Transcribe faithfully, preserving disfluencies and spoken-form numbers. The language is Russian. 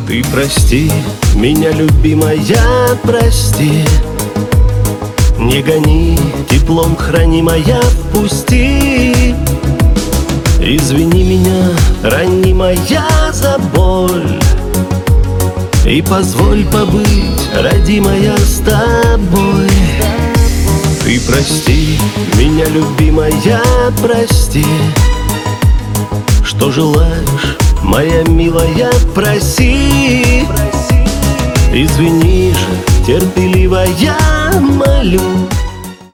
Ты прости меня, любимая, прости. Не гони, теплом храни, моя, впусти. Извини меня, ранимая, за боль. И позволь побыть, родимая, с тобой. Ты прости меня, любимая, прости. Что желаешь, моя милая, проси. Извини же, терпеливая, молю.